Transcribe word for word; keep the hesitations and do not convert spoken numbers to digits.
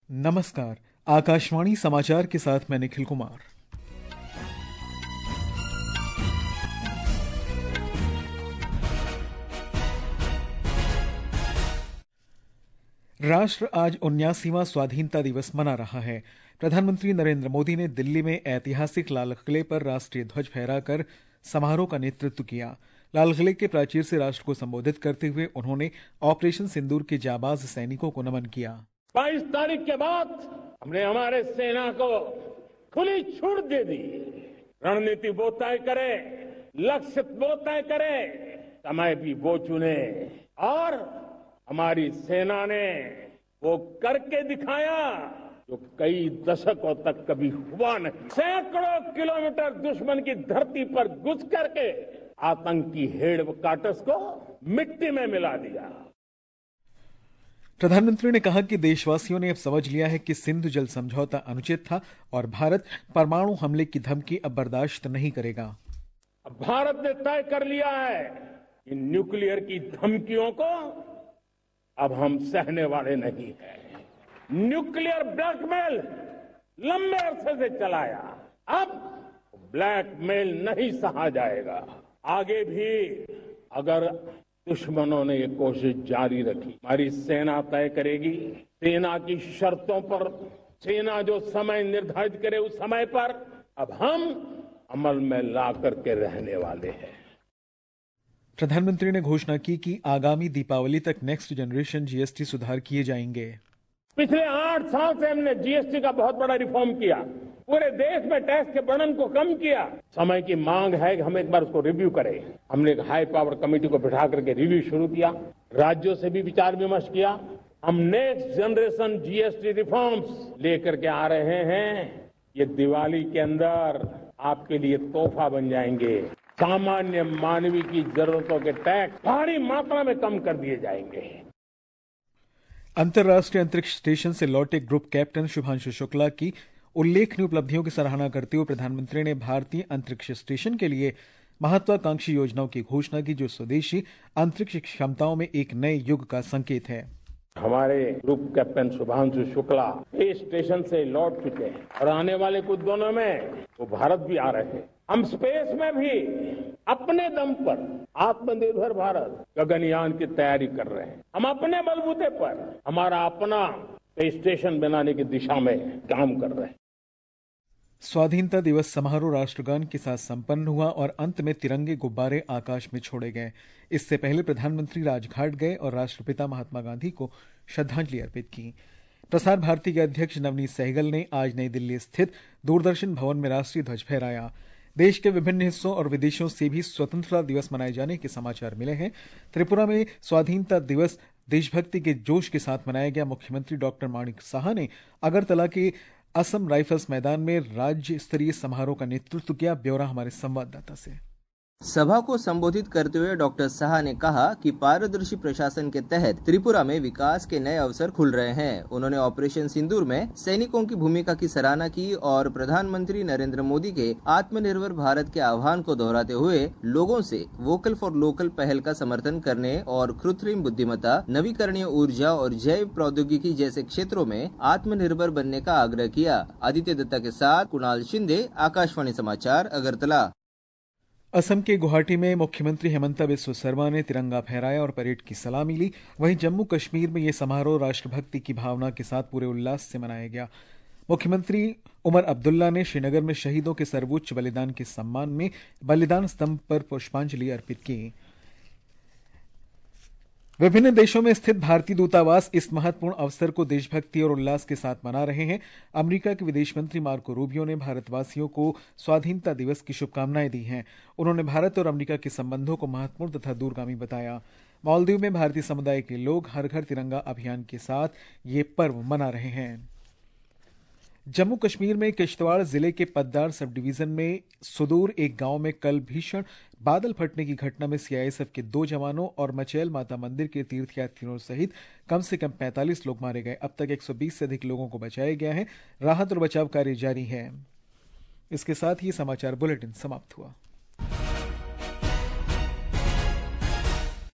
नमस्कार। आकाशवाणी समाचार के साथ मैं निखिल कुमार। राष्ट्र आज उन्यासीवां स्वाधीनता दिवस मना रहा है। प्रधानमंत्री नरेंद्र मोदी ने दिल्ली में ऐतिहासिक लाल किले पर राष्ट्रीय ध्वज फहराकर समारोह का नेतृत्व किया। लाल किले के प्राचीर से राष्ट्र को संबोधित करते हुए उन्होंने ऑपरेशन सिंदूर के जाबाज सैनिकों को नमन किया। बाईस तारीख के बाद हमने हमारे सेना को खुली छूट दे दी। रणनीति वो तय करे, लक्ष्य वो तय करे, समय भी वो चुने और हमारी सेना ने वो करके दिखाया जो कई दशकों तक कभी हुआ नहीं। सैकड़ों किलोमीटर दुश्मन की धरती पर घुस करके आतंकी हेडक्वार्टर्स को मिट्टी में मिला दिया। प्रधानमंत्री ने कहा कि देशवासियों ने अब समझ लिया है कि सिंधु जल समझौता अनुचित था और भारत परमाणु हमले की धमकी अब बर्दाश्त नहीं करेगा। अब भारत ने तय कर लिया है कि न्यूक्लियर की धमकियों को अब हम सहने वाले नहीं हैं। न्यूक्लियर ब्लैकमेल लंबे अरसे से चलाया, अब ब्लैकमेल नहीं सहा जाएगा। आगे भी अगर दुश्मनों ने ये कोशिश जारी रखी, हमारी सेना तय करेगी। सेना की शर्तों पर, सेना जो समय निर्धारित करे उस समय पर अब हम अमल में ला करके रहने वाले हैं। प्रधानमंत्री ने घोषणा की कि आगामी दीपावली तक नेक्स्ट जनरेशन जीएसटी सुधार किए जाएंगे। पिछले आठ साल से हमने जीएसटी का बहुत बड़ा रिफॉर्म किया, पूरे देश में टैक्स के बर्डन को कम किया। समय की मांग है कि हम एक बार उसको रिव्यू करें। हमने एक हाई पावर कमेटी को बिठा करके रिव्यू शुरू किया, राज्यों से भी विचार विमर्श किया। हम नेक्स्ट जनरेशन जीएसटी रिफॉर्म्स लेकर के आ रहे हैं। ये दिवाली के अंदर आपके लिए तोहफा बन जाएंगे। सामान्य मानवीय की जरूरतों के टैक्स भारी मात्रा में कम कर दिए जाएंगे। अंतर्राष्ट्रीय अंतरिक्ष स्टेशन से लौटे ग्रुप कैप्टन शुभांशु शुक्ला की उल्लेखनीय उपलब्धियों की सराहना करते हुए प्रधानमंत्री ने भारतीय अंतरिक्ष स्टेशन के लिए महत्वाकांक्षी योजनाओं की घोषणा की, जो स्वदेशी अंतरिक्ष क्षमताओं में एक नए युग का संकेत है। हमारे ग्रुप कैप्टन शुभांशु शुक्ला इस स्टेशन से लौट चुके हैं और आने वाले कुछ दिनों में वो भारत भी आ रहे हैं। हम स्पेस में भी अपने दम पर आत्मनिर्भर भारत गगनयान की तैयारी कर रहे हैं। हम अपने बलबूते पर हमारा अपना स्पेस स्टेशन बनाने की दिशा में काम कर रहे हैं। स्वाधीनता दिवस समारोह राष्ट्रगान के साथ संपन्न हुआ और अंत में तिरंगे गुब्बारे आकाश में छोड़े गए। इससे पहले प्रधानमंत्री राजघाट गए और राष्ट्रपिता महात्मा गांधी को श्रद्धांजलि अर्पित की। प्रसार भारती के अध्यक्ष नवनीत सहगल ने आज नई दिल्ली स्थित दूरदर्शन भवन में राष्ट्रीय ध्वज फहराया। देश के विभिन्न हिस्सों और विदेशों से भी स्वतंत्रता दिवस मनाए जाने के समाचार मिले हैं। त्रिपुरा में स्वाधीनता दिवस देशभक्ति के जोश के साथ मनाया गया। मुख्यमंत्री डॉक्टर माणिक साहा ने अगरतला के असम राइफल्स मैदान में राज्य स्तरीय समारोह का नेतृत्व किया। ब्यौरा हमारे संवाददाता से। सभा को संबोधित करते हुए डॉक्टर साहा ने कहा कि पारदर्शी प्रशासन के तहत त्रिपुरा में विकास के नए अवसर खुल रहे हैं। उन्होंने ऑपरेशन सिंदूर में सैनिकों की भूमिका की सराहना की और प्रधानमंत्री नरेंद्र मोदी के आत्मनिर्भर भारत के आह्वान को दोहराते हुए लोगों से वोकल फॉर लोकल पहल का समर्थन करने और कृत्रिम बुद्धिमत्ता, नवीकरणीय ऊर्जा और जैव प्रौद्योगिकी जैसे क्षेत्रों में आत्मनिर्भर बनने का आग्रह किया। आदित्य दत्ता के साथ कुणाल शिंदे, आकाशवाणी समाचार, अगरतला। असम के गुवाहाटी में मुख्यमंत्री हेमंता बिस्वा शर्मा ने तिरंगा फहराया और परेड की सलामी ली। वहीं जम्मू कश्मीर में यह समारोह राष्ट्रभक्ति की भावना के साथ पूरे उल्लास से मनाया गया। मुख्यमंत्री उमर अब्दुल्ला ने श्रीनगर में शहीदों के सर्वोच्च बलिदान के सम्मान में बलिदान स्तंभ पर पुष्पांजलि अर्पित की। विभिन्न देशों में स्थित भारतीय दूतावास इस महत्वपूर्ण अवसर को देशभक्ति और उल्लास के साथ मना रहे हैं। अमेरिका के विदेश मंत्री मार्को रूबियो ने भारतवासियों को स्वाधीनता दिवस की शुभकामनाएं दी हैं। उन्होंने भारत और अमेरिका के संबंधों को महत्वपूर्ण तथा दूरगामी बताया। मालदीव में भारतीय समुदाय के लोग हर घर तिरंगा अभियान के साथ ये पर्व मना रहे हैं। जम्मू कश्मीर में किश्तवाड़ जिले के पद्दार सब डिवीजन में सुदूर एक गांव में कल भीषण बादल फटने की घटना में सीआईएसएफ के दो जवानों और मचैल माता मंदिर के तीर्थयात्रियों सहित कम से कम पैंतालीस लोग मारे गए। अब तक एक सौ बीस से अधिक लोगों को बचाया गया है। राहत और बचाव कार्य जारी है। इसके साथ ही समाचार बुलेटिन समाप्त हुआ।